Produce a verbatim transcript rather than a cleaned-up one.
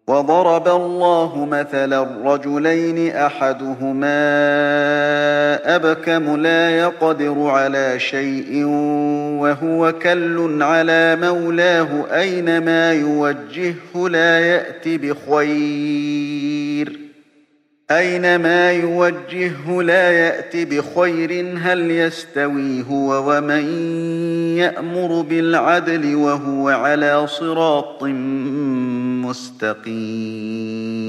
وضرب الله مثلا رجلين أحدهما أبكم لا يقدر على شيء وهو كل على مولاه أينما يوجهه لا يأت بخير أينما يوجهه لا يأت بخير هل يستوي هو ومن يأمر بالعدل وهو على صراط مستقيم